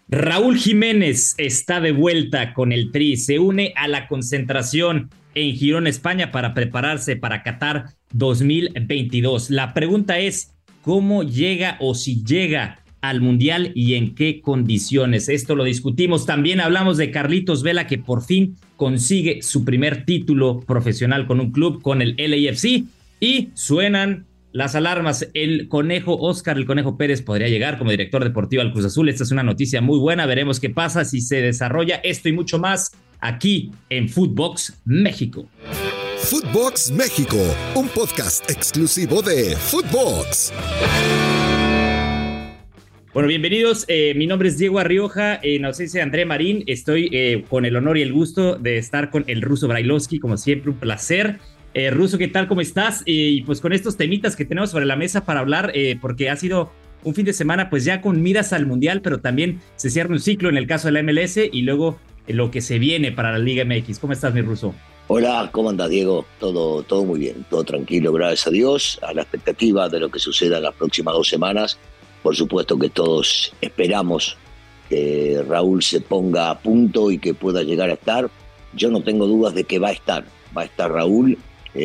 Raúl Jiménez está de vuelta con el Tri, se une a la concentración en Girona, España, para prepararse para Qatar 2022. La pregunta es, ¿cómo llega o si llega al Mundial y en qué condiciones? Esto lo discutimos. También hablamos de Carlitos Vela, que por fin consigue su primer título profesional con un club, con el LAFC, y suenan las alarmas. El conejo Oscar, el conejo Pérez, podría llegar como director deportivo al Cruz Azul. Esta es una noticia muy buena. Veremos qué pasa si se desarrolla esto y mucho más aquí en Footbox México. Footbox México, un podcast exclusivo de Footbox. Bueno, bienvenidos. Mi nombre es Diego Arrioja. En ausencia de André Marín, estoy con el honor y el gusto de estar con el ruso Brailovsky. Como siempre, un placer. Ruso, ¿qué tal? ¿Cómo estás? Y pues con estos temitas que tenemos sobre la mesa para hablar, porque ha sido un fin de semana pues ya con miras al Mundial, pero también se cierra un ciclo en el caso de la MLS y luego lo que se viene para la Liga MX. ¿Cómo estás, mi ruso? Hola, ¿cómo andas, Diego? Todo muy bien, todo tranquilo, gracias a Dios, a la expectativa de lo que suceda en las próximas 2 semanas. Por supuesto que todos esperamos que Raúl se ponga a punto y que pueda llegar a estar. Yo no tengo dudas de que va a estar Raúl,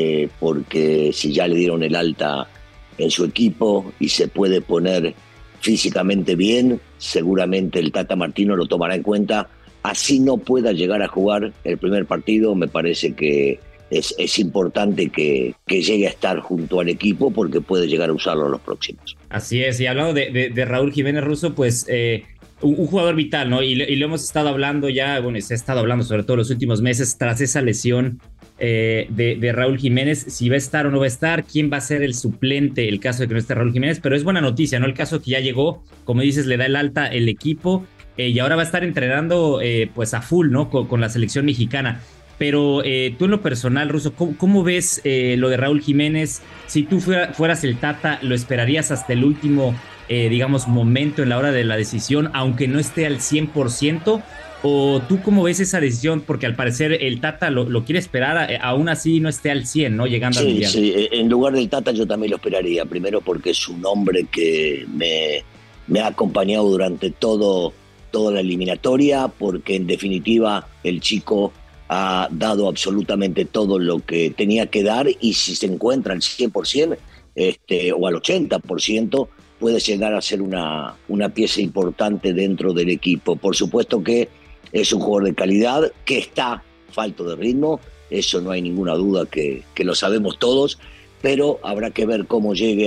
porque si ya le dieron el alta en su equipo y se puede poner físicamente bien, seguramente el Tata Martino lo tomará en cuenta. Así no pueda llegar a jugar el primer partido, me parece que es importante que llegue a estar junto al equipo porque puede llegar a usarlo en los próximos. Así es, y hablando de Raúl Jiménez, ruso, pues un jugador vital, ¿no? Y lo hemos estado hablando ya, bueno, se ha estado hablando sobre todo los últimos meses tras esa lesión de Raúl Jiménez, si va a estar o no va a estar, quién va a ser el suplente, el caso de que no esté Raúl Jiménez, pero es buena noticia, ¿no? El caso que ya llegó, como dices, le da el alta el equipo, y ahora va a estar entrenando pues a full, ¿no? Con la selección mexicana. Pero tú en lo personal, Ruso, ¿cómo ves lo de Raúl Jiménez? Si tú fueras el Tata, ¿lo esperarías hasta el último, digamos, momento en la hora de la decisión, aunque no esté al 100%? ¿O tú cómo ves esa decisión? Porque al parecer el Tata lo quiere esperar, aún así no esté al 100, ¿no? Llegando al Mundial. Sí, en lugar del Tata yo también lo esperaría. Primero porque es un hombre que me ha acompañado durante toda la eliminatoria, porque en definitiva el chico ha dado absolutamente todo lo que tenía que dar y si se encuentra al 100% o al 80%, puede llegar a ser una pieza importante dentro del equipo. Por supuesto que es un jugador de calidad, que está falto de ritmo, eso no hay ninguna duda que lo sabemos todos, pero habrá que ver cómo llegue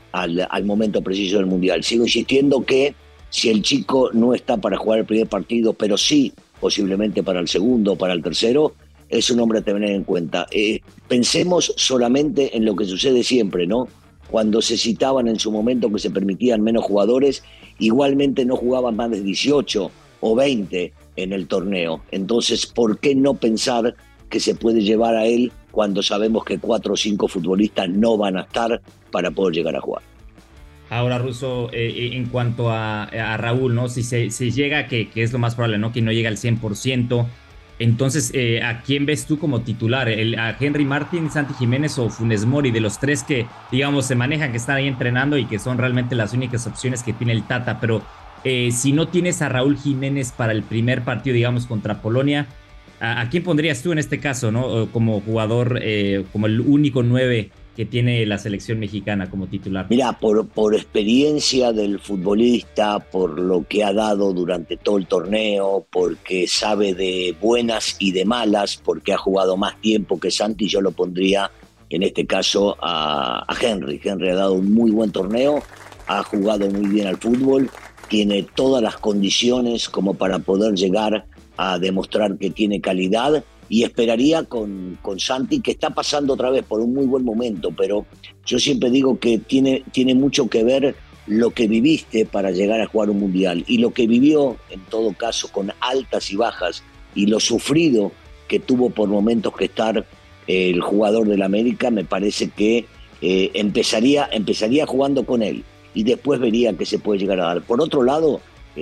al momento preciso del Mundial. Sigo insistiendo que si el chico no está para jugar el primer partido, pero sí posiblemente para el segundo, para el tercero, es un hombre a tener en cuenta. Pensemos solamente en lo que sucede siempre, ¿no? Cuando se citaban en su momento que se permitían menos jugadores, igualmente no jugaban más de 18 o 20 en el torneo. Entonces, ¿por qué no pensar que se puede llevar a él cuando sabemos que 4 o 5 futbolistas no van a estar para poder llegar a jugar? Ahora, Russo, en cuanto a Raúl, ¿no? Si se llega, que es lo más probable, ¿no? Que no llegue al 100%. Entonces, ¿a quién ves tú como titular? ¿A Henry Martin, Santi Jiménez o Funes Mori? De los tres que, digamos, se manejan, que están ahí entrenando y que son realmente las únicas opciones que tiene el Tata. Pero si no tienes a Raúl Jiménez para el primer partido, digamos, contra Polonia, ¿a quién pondrías tú en este caso, ¿no? Como jugador, como el único 9 que tiene la selección mexicana como titular? Mirá, por experiencia del futbolista, por lo que ha dado durante todo el torneo, porque sabe de buenas y de malas, porque ha jugado más tiempo que Santi, yo lo pondría en este caso a Henry. Henry ha dado un muy buen torneo, ha jugado muy bien al fútbol, tiene todas las condiciones como para poder llegar a demostrar que tiene calidad. Y esperaría con Santi, que está pasando otra vez por un muy buen momento, pero yo siempre digo que tiene mucho que ver lo que viviste para llegar a jugar un mundial y lo que vivió, en todo caso, con altas y bajas, y lo sufrido que tuvo por momentos que estar el jugador del América. Me parece que empezaría jugando con él y después vería que se puede llegar a dar. Por otro lado,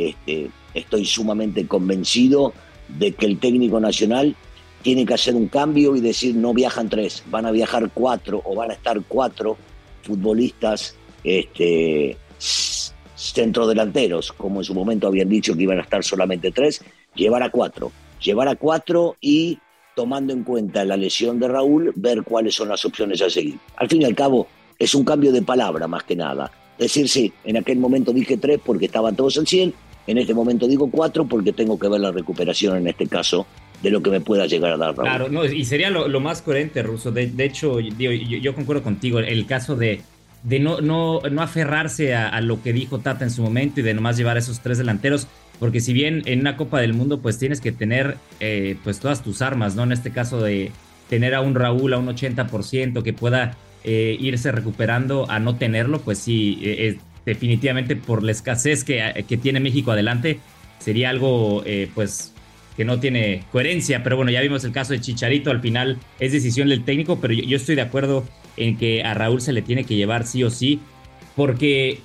estoy sumamente convencido de que el técnico nacional tiene que hacer un cambio y decir: no viajan 3, van a viajar 4 o van a estar 4 futbolistas centrodelanteros, como en su momento habían dicho que iban a estar solamente 3, llevar a 4 y, tomando en cuenta la lesión de Raúl, ver cuáles son las opciones a seguir. Al fin y al cabo, es un cambio de palabra más que nada. Decir, sí, en aquel momento dije 3 porque estaban todos al 100, en este momento digo 4 porque tengo que ver la recuperación, en este caso, de lo que me pueda llegar a dar Raúl. Claro, no, y sería lo más coherente, Russo. De hecho, yo concuerdo contigo. El caso de no aferrarse a lo que dijo Tata en su momento y de nomás llevar a esos 3 delanteros, porque si bien en una Copa del Mundo pues tienes que tener pues todas tus armas, ¿no? En este caso de tener a un Raúl a un 80% que pueda irse recuperando a no tenerlo, pues sí, definitivamente por la escasez que tiene México adelante, sería algo pues que no tiene coherencia. Pero bueno, ya vimos el caso de Chicharito, al final es decisión del técnico, pero yo estoy de acuerdo en que a Raúl se le tiene que llevar sí o sí, porque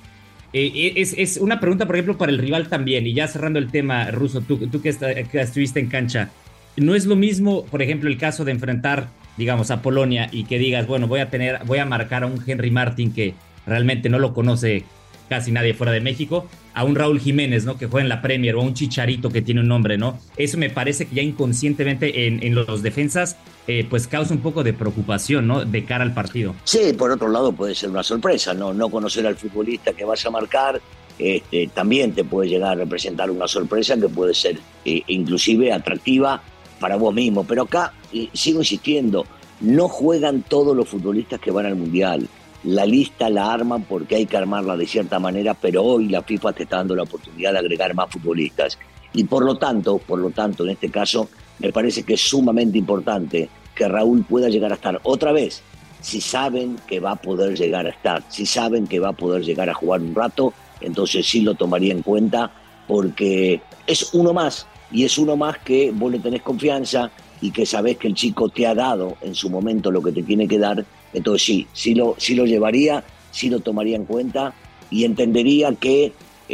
es una pregunta, por ejemplo, para el rival también. Y ya cerrando el tema, Russo, tú que estuviste en cancha, no es lo mismo, por ejemplo, el caso de enfrentar, digamos, a Polonia y que digas, bueno, voy a marcar a un Henry Martin que realmente no lo conoce casi nadie fuera de México, a un Raúl Jiménez, ¿no? Que juega en la Premier, o a un Chicharito que tiene un nombre, ¿no? Eso me parece que ya inconscientemente en los defensas pues causa un poco de preocupación, ¿no? De cara al partido. Sí, por otro lado puede ser una sorpresa, no conocer al futbolista que vas a marcar, también te puede llegar a representar una sorpresa que puede ser inclusive atractiva para vos mismo. Pero acá, sigo insistiendo, no juegan todos los futbolistas que van al Mundial. La lista la arman porque hay que armarla de cierta manera, pero hoy la FIFA te está dando la oportunidad de agregar más futbolistas. Y por lo tanto, en este caso, me parece que es sumamente importante que Raúl pueda llegar a estar otra vez. Si saben que va a poder llegar a estar, si saben que va a poder llegar a jugar un rato, entonces sí lo tomaría en cuenta, porque es uno más, y es uno más que vos le tenés confianza y que sabés que el chico te ha dado en su momento lo que te tiene que dar. Entonces sí lo llevaría, sí lo tomaría en cuenta y entendería que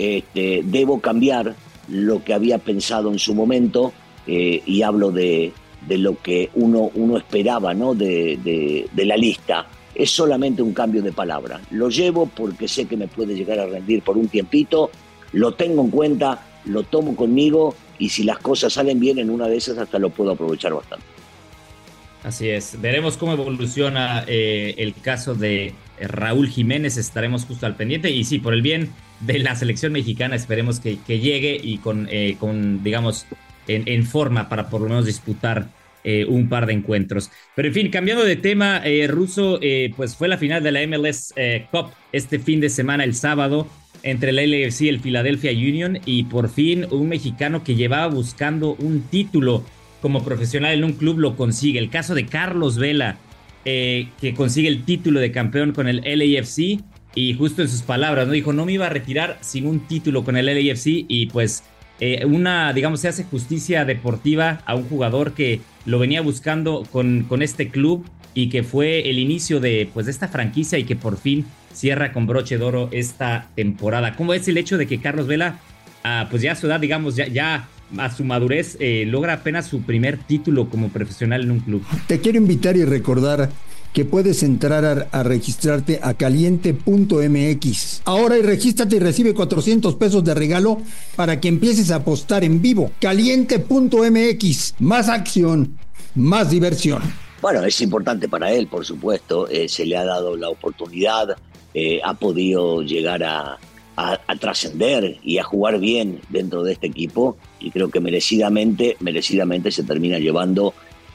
debo cambiar lo que había pensado en su momento, y hablo de lo que uno esperaba, ¿no? de la lista. Es solamente un cambio de palabra. Lo llevo porque sé que me puede llegar a rendir por un tiempito, lo tengo en cuenta, lo tomo conmigo y si las cosas salen bien en una de esas hasta lo puedo aprovechar bastante. Así es, veremos cómo evoluciona el caso de Raúl Jiménez, estaremos justo al pendiente y sí, por el bien de la selección mexicana esperemos que llegue y con digamos, en forma para por lo menos disputar un par de encuentros. Pero en fin, cambiando de tema, Russo, pues fue la final de la MLS Cup este fin de semana, el sábado, entre el LAFC y el Philadelphia Union, y por fin un mexicano que llevaba buscando un título como profesional en un club lo consigue. El caso de Carlos Vela, que consigue el título de campeón con el LAFC, y justo en sus palabras, ¿no? Dijo, no me iba a retirar sin un título con el LAFC, y pues digamos, se hace justicia deportiva a un jugador que lo venía buscando con este club y que fue el inicio de esta franquicia y que por fin cierra con broche de oro esta temporada. ¿Cómo es el hecho de que Carlos Vela, pues ya a su edad, digamos, ya a su madurez, logra apenas su primer título como profesional en un club? Te quiero invitar y recordar que puedes entrar a registrarte a caliente.mx. Ahora regístrate y recibe 400 pesos de regalo para que empieces a apostar en vivo. Caliente.mx. Más acción, más diversión. Bueno, es importante para él, por supuesto. Se le ha dado la oportunidad, ha podido llegar a trascender y a jugar bien dentro de este equipo, y creo que merecidamente se termina llevando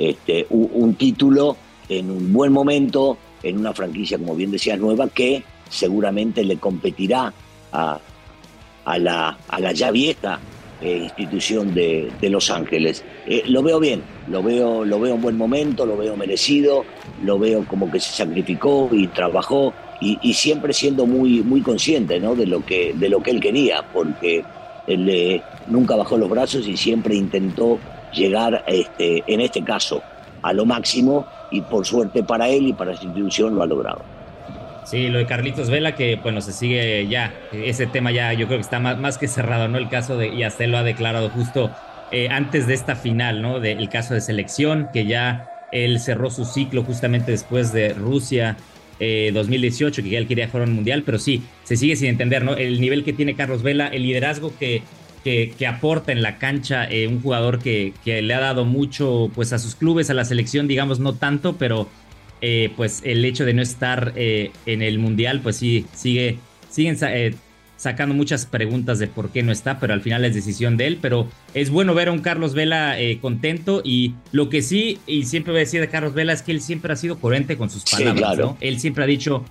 un título en un buen momento, en una franquicia, como bien decías, nueva, que seguramente le competirá a la ya vieja institución de Los Ángeles. Lo veo bien, lo veo en buen momento, lo veo merecido, lo veo como que se sacrificó y trabajó, y siempre siendo muy, muy consciente, ¿no? de lo que él quería, porque él nunca bajó los brazos y siempre intentó llegar, en este caso, a lo máximo, y por suerte para él y para su institución lo ha logrado. Sí, lo de Carlitos Vela, que bueno, se sigue ya, ese tema ya yo creo que está más que cerrado, ¿no? El caso de, y hasta él lo ha declarado justo antes de esta final, ¿no? El caso de selección, que ya él cerró su ciclo justamente después de Rusia 2018, que él quería jugar un mundial, pero sí, se sigue sin entender, ¿no? El nivel que tiene Carlos Vela, el liderazgo que aporta en la cancha, un jugador que le ha dado mucho pues a sus clubes, a la selección, digamos, no tanto, pero pues el hecho de no estar en el mundial, pues sí, siguen sacando muchas preguntas de por qué no está, pero al final es decisión de él. Pero es bueno ver a un Carlos Vela contento, y lo que sí, y siempre voy a decir de Carlos Vela, es que él siempre ha sido coherente con sus palabras, sí, claro, ¿no? Él siempre ha dicho,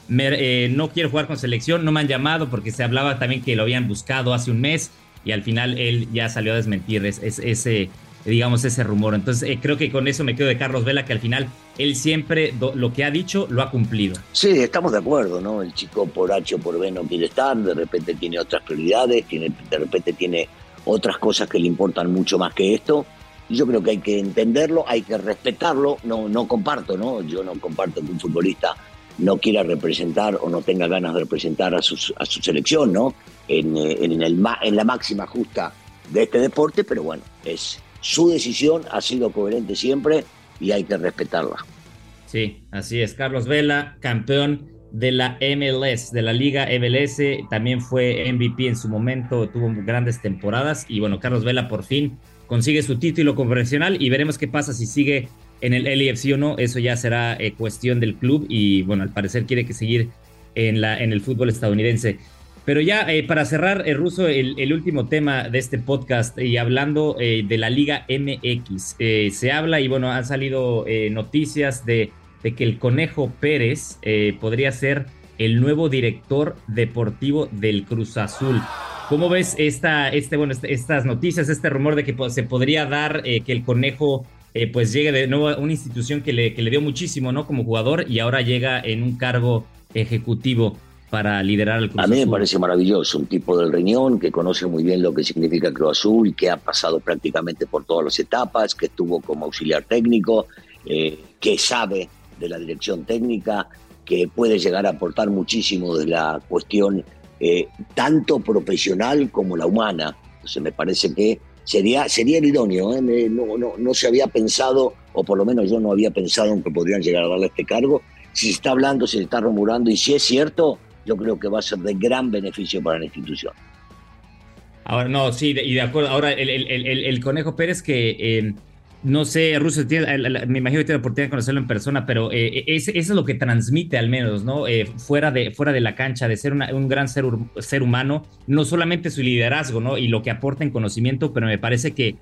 no quiero jugar con selección, no me han llamado, porque se hablaba también que lo habían buscado hace un mes, y al final él ya salió a desmentir ese rumor. Entonces creo que con eso me quedo de Carlos Vela, que al final él siempre lo que ha dicho lo ha cumplido. Sí, estamos de acuerdo, ¿no? El chico por H o por B no quiere estar, de repente tiene otras prioridades, de repente tiene otras cosas que le importan mucho más que esto. Y yo creo que hay que entenderlo, hay que respetarlo. No comparto, ¿no? Yo no comparto que un futbolista no quiera representar o no tenga ganas de representar a su selección, ¿no? En la máxima justa de este deporte, pero bueno, es su decisión, ha sido coherente siempre y hay que respetarla. Sí, así es. Carlos Vela, campeón de la MLS, de la Liga MLS, también fue MVP en su momento, tuvo grandes temporadas, y bueno, Carlos Vela por fin consigue su título profesional, y veremos qué pasa si sigue en el LAFC o no. Eso ya será cuestión del club, y bueno, al parecer quiere que seguir en el fútbol estadounidense. Pero ya para cerrar, Russo, el último tema de este podcast, y hablando de la Liga MX, se habla, y bueno, han salido noticias de que el Conejo Pérez podría ser el nuevo director deportivo del Cruz Azul. ¿Cómo ves estas noticias, este rumor de que se podría dar que el Conejo pues llegue de nuevo a una institución que le dio muchísimo, ¿no? Como jugador, y ahora llega en un cargo ejecutivo para liderar el Cruz Azul? A mí me parece maravilloso, un tipo del riñón que conoce muy bien lo que significa Cruz Azul, que ha pasado prácticamente por todas las etapas, que estuvo como auxiliar técnico, que sabe de la dirección técnica, que puede llegar a aportar muchísimo de la cuestión tanto profesional como la humana. Entonces me parece que sería el idóneo, ¿eh? No se había pensado, o por lo menos yo no había pensado en que podrían llegar a darle este cargo. Si se está hablando, si se está rumorando, y si es cierto, yo creo que va a ser de gran beneficio para la institución. Ahora, no, sí, y de acuerdo. Ahora, el Conejo Pérez, que no sé, Russo, me imagino que tiene la oportunidad de conocerlo en persona, pero eso es lo que transmite, al menos, ¿no? Fuera de la cancha, de ser un gran ser humano, no solamente su liderazgo, ¿no? Y lo que aporta en conocimiento, pero me parece que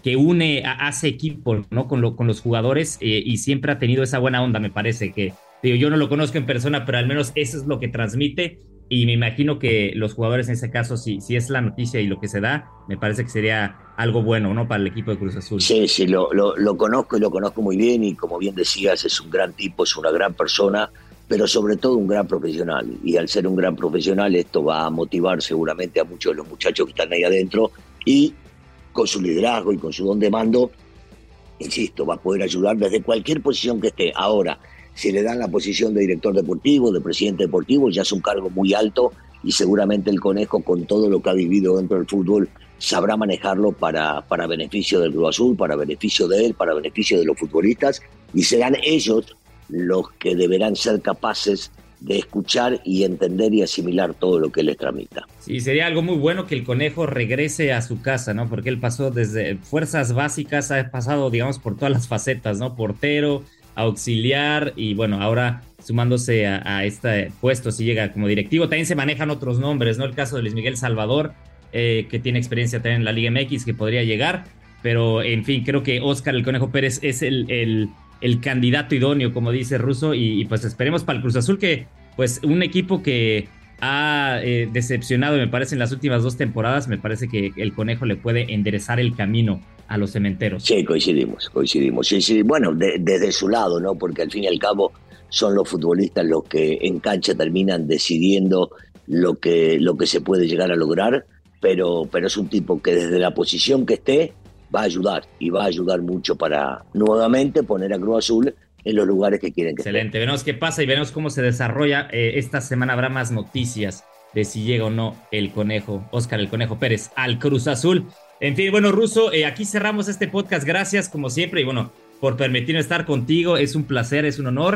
hace equipo, ¿no? Con los jugadores, y siempre ha tenido esa buena onda, me parece que. Yo no lo conozco en persona, pero al menos eso es lo que transmite, y me imagino que los jugadores en ese caso, si es la noticia y lo que se da, me parece que sería algo bueno, ¿no? Para el equipo de Cruz Azul. Sí, lo conozco, y lo conozco muy bien, y como bien decías, es un gran tipo, es una gran persona, pero sobre todo un gran profesional, y al ser un gran profesional esto va a motivar seguramente a muchos de los muchachos que están ahí adentro, y con su liderazgo y con su don de mando, insisto, va a poder ayudar desde cualquier posición que esté. Ahora, si le dan la posición de director deportivo, de presidente deportivo, ya es un cargo muy alto, y seguramente el Conejo, con todo lo que ha vivido dentro del fútbol, sabrá manejarlo para beneficio del Cruz Azul, para beneficio de él, para beneficio de los futbolistas, y serán ellos los que deberán ser capaces de escuchar y entender y asimilar todo lo que les tramita. Sí, sería algo muy bueno que el Conejo regrese a su casa, ¿no? Porque él pasó desde fuerzas básicas, ha pasado, digamos, por todas las facetas, ¿no? Portero, auxiliar, y bueno, ahora sumándose a este puesto, si llega como directivo. También se manejan otros nombres, ¿no? El caso de Luis Miguel Salvador, que tiene experiencia también en la Liga MX, que podría llegar, pero en fin, creo que Óscar el Conejo Pérez es el candidato idóneo, como dice Russo, y pues esperemos para el Cruz Azul, que pues un equipo que ha decepcionado, me parece, en las últimas 2 temporadas. Me parece que el Conejo le puede enderezar el camino a los cementeros. Sí, coincidimos. Sí, bueno, desde su lado, ¿no? Porque al fin y al cabo son los futbolistas los que en cancha terminan decidiendo lo que se puede llegar a lograr, pero es un tipo que desde la posición que esté va a ayudar, y va a ayudar mucho para nuevamente poner a Cruz Azul en los lugares que quieren que esté. Excelente, veremos qué pasa y veremos cómo se desarrolla. Esta semana habrá más noticias de si llega o no el Conejo, Óscar el Conejo Pérez, al Cruz Azul. En fin, bueno, Russo, aquí cerramos este podcast. Gracias, como siempre, y bueno, por permitirme estar contigo. Es un placer, es un honor.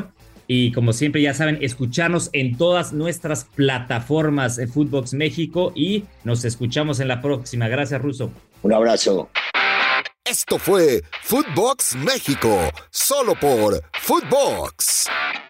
Y como siempre, ya saben, escucharnos en todas nuestras plataformas de Footbox México y nos escuchamos en la próxima. Gracias, Russo. Un abrazo. Esto fue Footbox México, solo por Footbox.